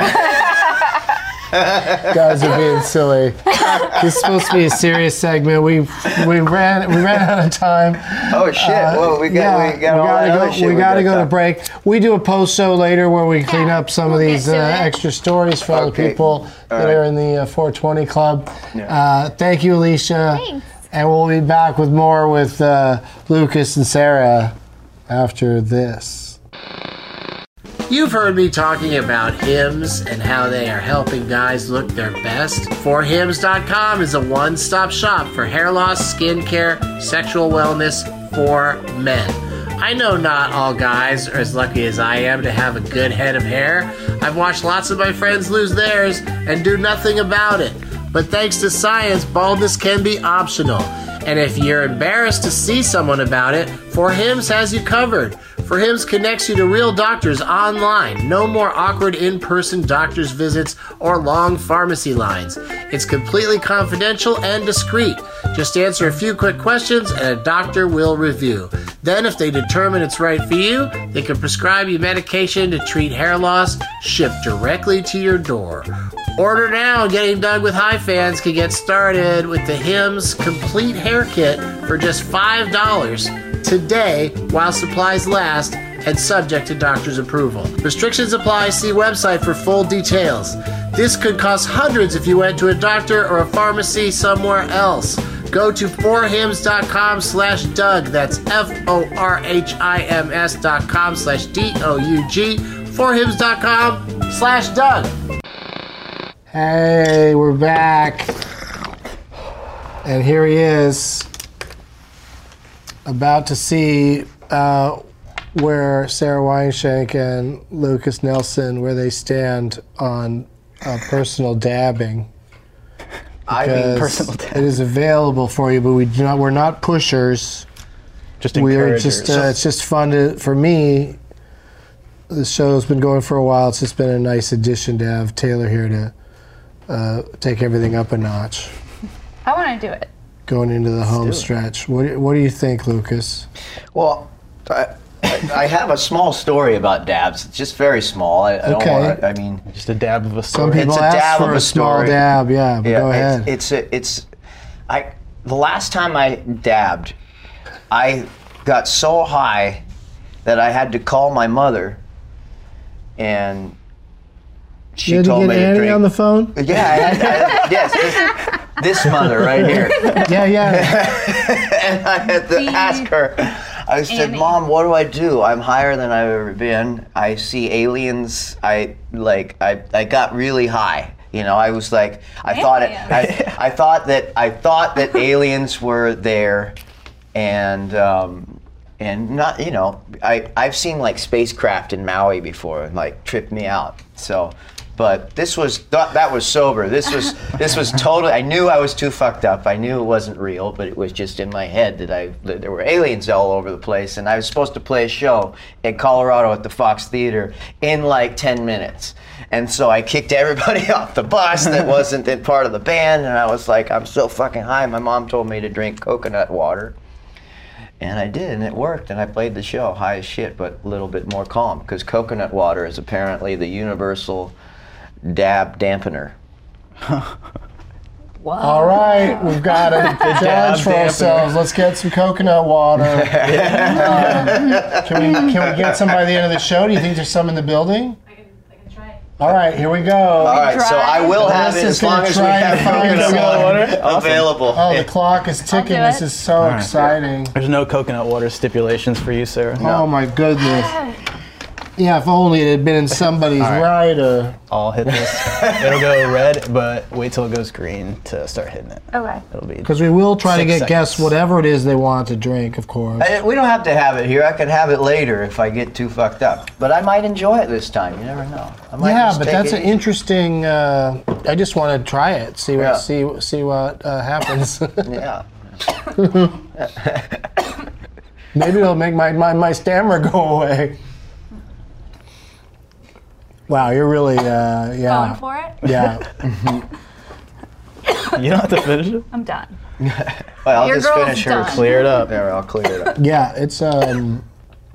Guys are being silly. This is supposed to be a serious segment. We we ran we ran out of time. Oh shit! Uh, well, we got yeah, we got all gotta that go. other shit we gotta go to talk. break. We do a post show later where we clean Yeah, up some we'll of get these to uh, it. extra stories for all the Okay. people that right. are in the uh, four twenty Club. Yeah. Uh, thank you, Alicia. Thanks. And we'll be back with more with uh, Lucas and Sarah after this. You've heard me talking about Hims and how they are helping guys look their best. for hims dot com is a one-stop shop for hair loss, skincare, sexual wellness for men. I know not all guys are as lucky as I am to have a good head of hair. I've watched lots of my friends lose theirs and do nothing about it. But thanks to science, baldness can be optional. And if you're embarrassed to see someone about it, For Hims has you covered. For Hims connects you to real doctors online. No more awkward in-person doctor's visits or long pharmacy lines. It's completely confidential and discreet. Just answer a few quick questions and a doctor will review. Then if they determine it's right for you, they can prescribe you medication to treat hair loss shipped directly to your door. Order now. Getting Done with High fans can get started with the Hims Complete Hair Kit for just five dollars today while supplies last and subject to doctor's approval. Restrictions apply. See website for full details. This could cost hundreds if you went to a doctor or a pharmacy somewhere else. Go to forhims.com slash Doug. That's F-O-R-H-I-M-S dot com slash D-O-U-G. forhims.com slash Doug. Hey, we're back. And here he is, about to see uh, where Sarah Weinshank and Lucas Nelson, where they stand on uh, personal dabbing. I mean Because personal It is available for you, but we do not. We're not pushers. Just We're encouragers. just. Uh, it's just fun to, for me. The show's been going for a while. It's just been a nice addition to have Taylor here to uh, take everything up a notch, I want to do it. going into the home do it. stretch. What do- What do you think, Lucas? Well, I, I have a small story about dabs. It's just very small. I, I don't Okay. want to. I mean, just a dab of a Some story. people a ask dab for of a, a small story. dab. Yeah, but yeah, go ahead. it's it's, a, it's I the last time I dabbed, I got so high that I had to call my mother, and she you had to told get me Annie to drink. on the phone. Yeah, I had, I, yes, this, this mother right here. Yeah, yeah. And I had to ask her. I said, Annie. "Mom, what do I do? I'm higher than I've ever been. I see aliens. I like. I, I got really high. You know. I was like, I thought it. I, I thought that. I thought that aliens were there, and um, and not you know I I've seen like spacecraft in Maui before and like tripped me out. So. But this was th- that was sober. This was this was totally. I knew I was too fucked up. I knew it wasn't real, but it was just in my head that I that there were aliens all over the place, and I was supposed to play a show in Colorado at the Fox Theater in like ten minutes. And so I kicked everybody off the bus that wasn't in part of the band, and I was like, I'm so fucking high. My mom told me to drink coconut water. And I did, and it worked, and I played the show high as shit, but a little bit more calm, because coconut water is apparently the universal dab dampener. Whoa. All right, we've got a challenge for ourselves. Let's get some coconut water. um, can we can we get some by the end of the show? Do you think there's some in the building? I can, I can try. All right, here we go. All right, so I will have it Melissa as long gonna as we try to have find coconut some. water available. Oh, the clock is ticking. do This it. is so exciting. There's no coconut water stipulations for you, Sarah. Oh my goodness. Yeah, if only it had been in somebody's rider. I'll hit this. It'll go red, but wait till it goes green to start hitting it. Okay. It'll be. Because we will try to Six get guests seconds. whatever it is they want to drink, of course. I- we don't have to have it here. I could have it later if I get too fucked up. But I might enjoy it this time. You never know. I might Yeah, just but take that's it an easy. interesting. Uh, I just want to try it, see what Yeah. see see what uh, happens. Yeah. Maybe it'll make my, my, my stammer go away. Wow, you're really uh, Going yeah for it? yeah. You don't have to finish it. I'm done. Well, I'll Your just girl's finish her. done. Clear it up. There, I'll clear it up. Yeah, it's um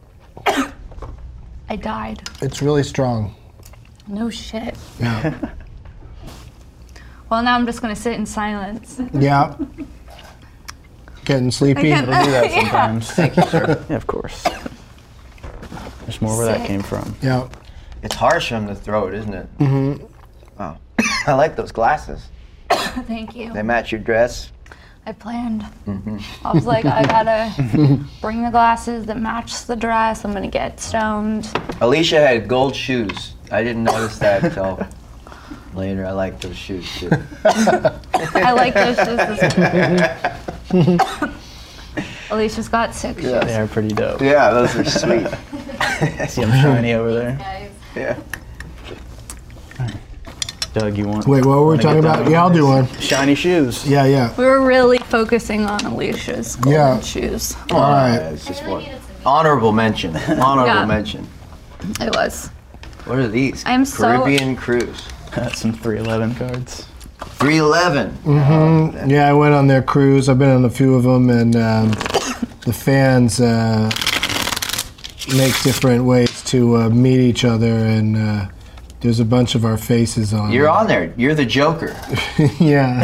I died. it's really strong. No shit. Yeah. Well, now I'm just gonna sit in silence. Yeah. Getting sleepy. can't- It'll do that Yeah. sometimes. Thank you, sir. Yeah, of course. There's more where that Sick. came from. Yeah. It's harsh on the throat, isn't it? Mm-hmm. Wow. I like those glasses. Thank you. They match your dress. I planned. I was like, I gotta bring the glasses that match the dress. I'm gonna get stoned. Alicia had gold shoes. I didn't notice that until later. I like those shoes too. I like those shoes. Alicia's got sick shoes. They are pretty dope. Yeah, those are sweet. See them shiny over there. Yeah. Doug, you want? Wait, what were we wanna talking get about? down Yeah, I'll on do this? one. Shiny shoes. Yeah, yeah. We were really focusing on Alicia's golden Yeah. shoes. All right. It's just one. Honorable mention. Honorable Yeah. mention. It was. What are these? I'm so- Caribbean Cruise. That's some three eleven cards. three eleven. Mm-hmm. Yeah, I went on their cruise. I've been on a few of them, and um, the fans uh, make different ways to uh, meet each other, and uh, there's a bunch of our faces on. You're it. on there. You're the Joker. Yeah,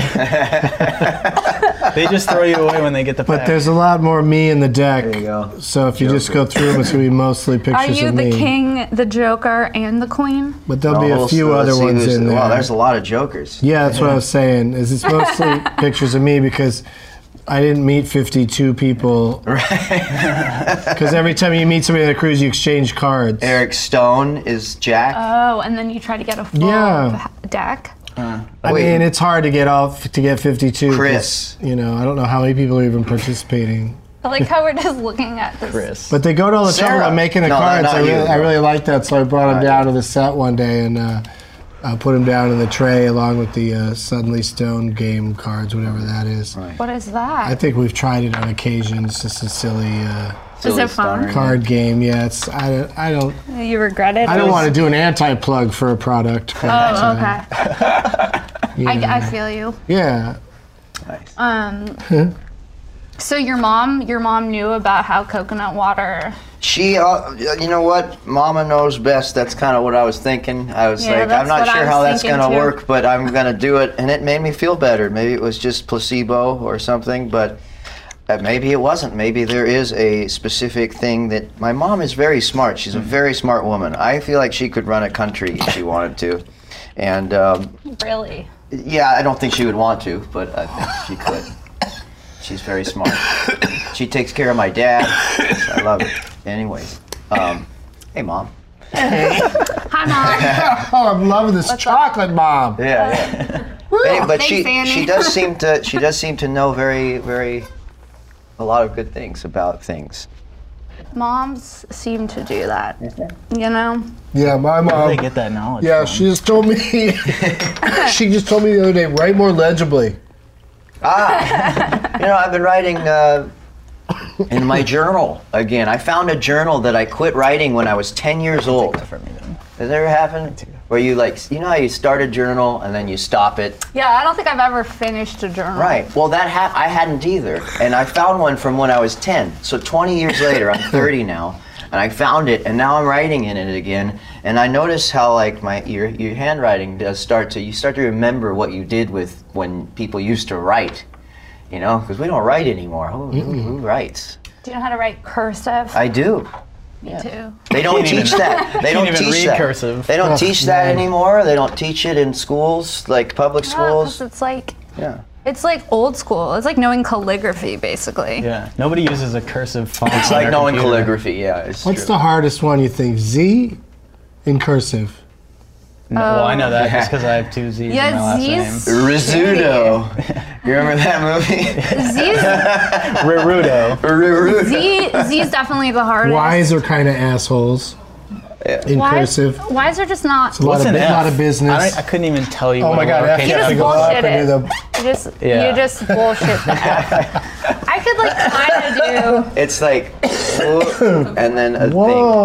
They just throw you away when they get the but pack. there's a lot more me in the deck. There you go. So if you just go through them, it's gonna be mostly Are pictures you of the me. king, the Joker, and the queen? But there'll be Oh, a we'll few see- let's other see ones who's- in there. Wow, there's a lot of Jokers. Yeah, that's what I was saying. Is it's mostly pictures of me because I didn't meet fifty-two people. Because every time you meet somebody on a cruise, you exchange cards. Eric Stone is Jack. Oh, and then you try to get a full Yeah. deck. I Wait. mean, it's hard to get off to get fifty-two. 'cause, Chris. You know, I don't know how many people are even participating. I like how we're just looking at this. Chris. But they go to all the trouble Sarah. of making the No, cards. not I you. really, I really like that, so I brought them Not down you. to the set one day and uh, uh, put them down in the tray along with the uh, Suddenly Stone game cards, whatever that is. Right. What is that? I think we've tried it on occasion. It's just a silly uh, Is it fun? card game. Yeah, it's I don't I don't You regret it? I don't want to do an anti-plug for a product. But, Oh, uh, okay. you know. I, I feel you. Yeah. Nice. Um. So your mom, your mom knew about how coconut water. She, uh, you know what? Mama knows best. That's kind of what I was thinking. I was Yeah, like, I'm that's not what sure I how was that's thinking going to too. work, but I'm going to do it. And it made me feel better. Maybe it was just placebo or something, but uh, maybe it wasn't. Maybe there is a specific thing that my mom is very smart. She's a very smart woman. I feel like she could run a country if she wanted to. And um, Really? yeah, I don't think she would want to, but I think she could. She's very smart. She takes care of my dad. I love it. Anyways, um, hey, Mom. Hi, mom. Oh, I'm loving this chocolate bomb. Yeah, yeah. Hey, but she Thanks, Annie. she does seem to she does seem to know very very a lot of good things about things. Moms seem to do that, you know? Yeah, my Where do mom. they get that knowledge Yeah, from? she just told me. She just told me the other day, write more legibly. Ah, you know, I've been writing uh, in my journal again. I found a journal that I quit writing when I was ten years old. For me, then. Has that ever happened? Where you like, you know how you start a journal and then you stop it? Yeah, I don't think I've ever finished a journal. Right. Well, that ha- I hadn't either, and I found one from when I was ten. So twenty years later, I'm thirty now, and I found it, and now I'm writing in it again. And I notice how like my your your handwriting does start to you start to remember what you did with when people used to write, you know, because we don't write anymore. Who, who, who writes? Do you know how to write cursive? I do. Me too. They don't Can't teach even- that. They don't can't even teach read that. cursive. They don't Oh, teach that man. anymore. They don't teach it in schools, like public Yeah, 'cause schools. it's like Yeah. it's like old school. It's like knowing calligraphy, basically. Yeah, nobody uses a cursive font. It's on like their knowing computer. calligraphy. Yeah, it's What's true. the hardest one you think? Z in cursive. No, well, I know that just because I have two Z's Yeah, in my last Z's- name. Rizzuto. You remember that movie? Z's, Rirudo. Rizzuto. Z, Z's definitely the hardest. Y's are kind of assholes in Why's, cursive. Why's are just not? A lot, What's of, an bu- F? lot of I, business. don't, I couldn't even tell you. Oh what my God, a F lowercase You has just to F go was. up bullshit into it. the. You just Yeah. you just bullshit that. I could like kind of do. It's like, whoa, and then a thing.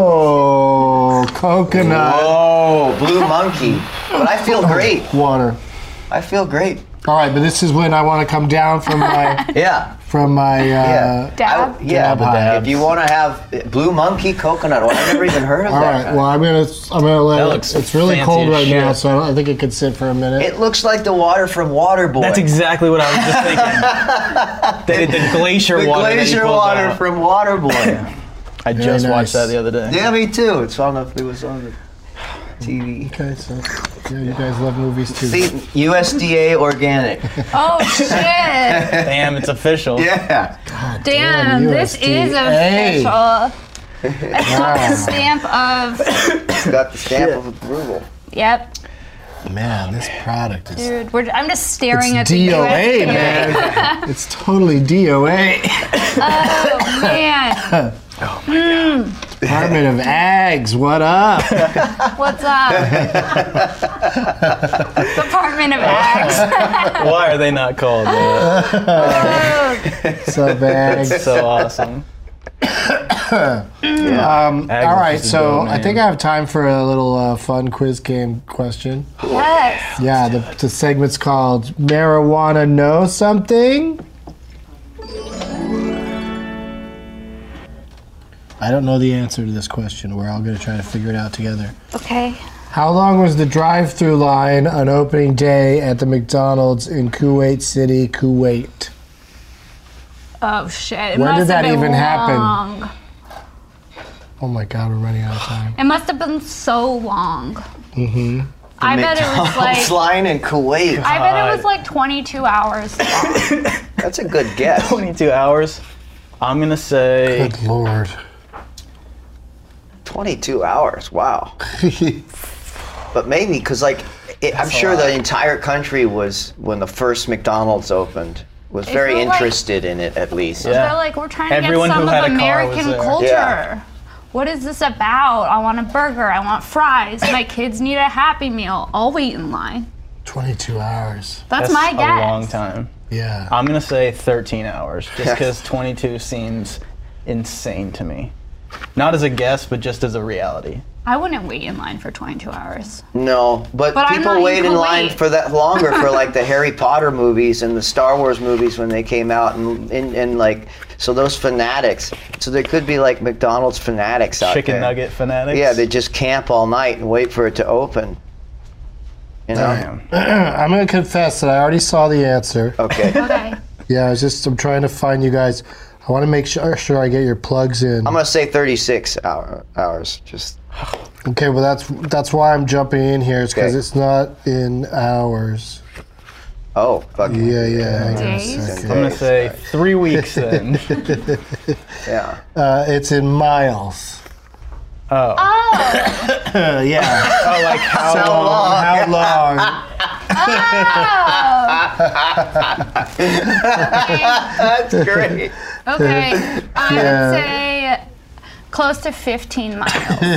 Whoa, coconut Whoa, blue monkey. But I feel great. water. I feel great. All right, but this is when I want to come down from my Yeah. from my. Uh, Yeah. Dab? I- yeah. Dab high. If you want to have blue monkey coconut oil, I've never even heard of All that. right. kind. Well, I'm gonna I'm gonna let That it. looks It's really fancy cold as right shit. now, so I, don't, I think it could sit for a minute. It looks like the water from Waterboy. That's exactly what I was just thinking. the, the glacier the water. that he glacier pulls water out. from Waterboy. I Very just nice. watched that the other day. Yeah, me too. It's on the. It was on the T V. Okay, so yeah, you guys love movies too. See, U S D A organic. Oh shit! Damn, it's official. Yeah. God Damn, this is U S D A. official. It's got the stamp of. It's got the stamp of approval. Yep, Man, this product is. dude. We're, I'm just staring at It's the D O A, U S D A. man. It's totally D O A. Oh man, Department of Ags, what up? what's up? Department of Ags. Why are they not called that? So bags. That's so awesome. Um, Ag all is right, just a so domain. I think I have time for a little uh, fun quiz game question. Yes. Yeah, the, the segment's called Marijuana Know Something? I don't know the answer to this question. We're all going to try to figure it out together. Okay. How long was the drive-through line on opening day at the McDonald's in Kuwait City, Kuwait? Oh shit! It When must did that have been even happen? long. Oh my God, we're running out of time. It must have been so long. Mm-hmm. I bet it was McDonald's like. line in Kuwait. I bet it was like twenty-two hours. That's a good guess. twenty-two hours. I'm gonna say Good Lord. twenty-two hours. Wow. But maybe because like it, I'm sure the entire country was when the first McDonald's opened was It very felt like- interested in it at least. Yeah. They're like, we're trying to Everyone get who some had of a car was American there. culture. Yeah. What is this about? I want a burger. I want fries. My kids need a Happy Meal. I'll wait in line. twenty-two hours. That's, that's my a guess. long time. Yeah. I'm gonna say thirteen hours, just because twenty-two seems insane to me. Not as a guess, but just as a reality. I wouldn't wait in line for twenty-two hours. No, but, But I'm people not in wait in line Kuwait. for that longer for like the Harry Potter movies and the Star Wars movies when they came out, and, and, and like so those fanatics. So there could be like McDonald's fanatics out Chicken there. nugget fanatics. Yeah, they just camp all night and wait for it to open. You know? Damn. I'm going to confess that I already saw the answer. Okay. Okay. Yeah, I was just, I'm trying to find you guys. I want to make sure, sure I get your plugs in. I'm gonna say thirty-six hour, hours. Just Okay, well that's that's why I'm jumping in here. It's because Okay. it's not in hours. oh, fuck. Yeah, yeah. hang on a Days? second. I'm gonna say three weeks then. Yeah. Uh, it's in miles. Oh. Uh, yeah. Oh, like how So long? long. How long? That's great. Okay, I Yeah. would say close to fifteen miles.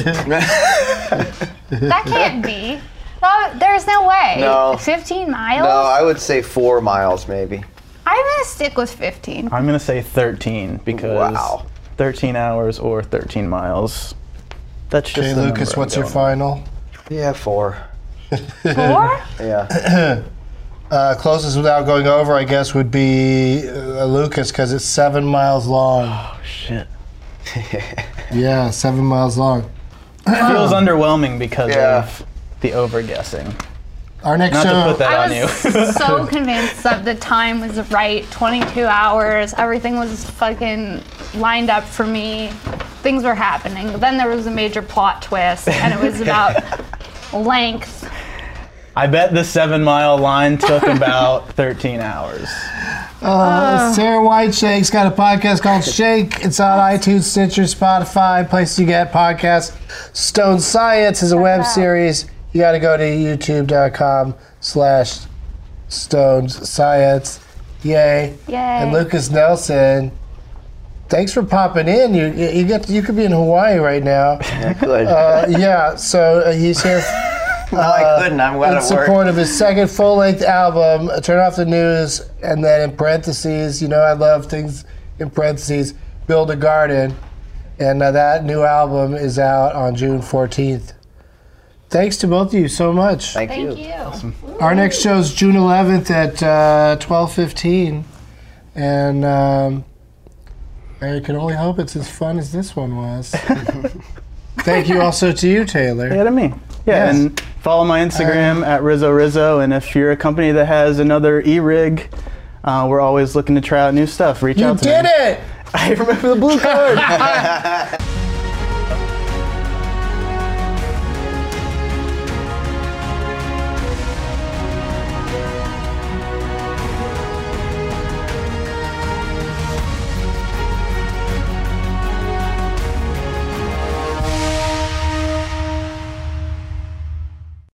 That can't be. No, there's no way. No. fifteen miles? No, I would say four miles maybe. I'm gonna stick with fifteen. I'm gonna say thirteen because Wow. thirteen hours or thirteen miles. That's just Okay, the Lucas, number I'm what's your going final? Yeah, four. Four? Yeah. Uh, closest without going over, I guess, would be uh, Lucas because it's seven miles long. with. Oh shit! Yeah, seven miles long. It feels underwhelming because Yeah. of the over guessing. Our next Not show. to put that I on you. was so convinced that the time was right. twenty-two hours. Everything was fucking lined up for me. Things were happening. But then there was a major plot twist, and it was about length. I bet the seven mile line took about thirteen hours. Uh, Sarah Whiteshake's got a podcast called Shake. It's on iTunes, Stitcher, Spotify, places you get podcasts. Stone Science is a web series. You got to go to youtube.com slash Stones Science. Yay. Yay. And Lucas Nelson, thanks for popping in. You you get you could be in Hawaii right now. Yeah, good. Uh, yeah, so uh, he's here no, I couldn't. I'm glad in it worked. support of his second full-length album, Turn Off the News, and then in parentheses, you know I love things in parentheses, Build a Garden, and uh, that new album is out on June fourteenth. Thanks to both of you so much. Thank, Thank you. you. Our next show is June eleventh at uh, twelve fifteen, and um, I can only hope it's as fun as this one was. Thank you also to you, Taylor. Yeah, to me. Yeah, Yes. and follow my Instagram at Rizzo Rizzo. And if you're a company that has another e-rig, uh, we're always looking to try out new stuff. Reach You out to did me. it! I remember the blue card.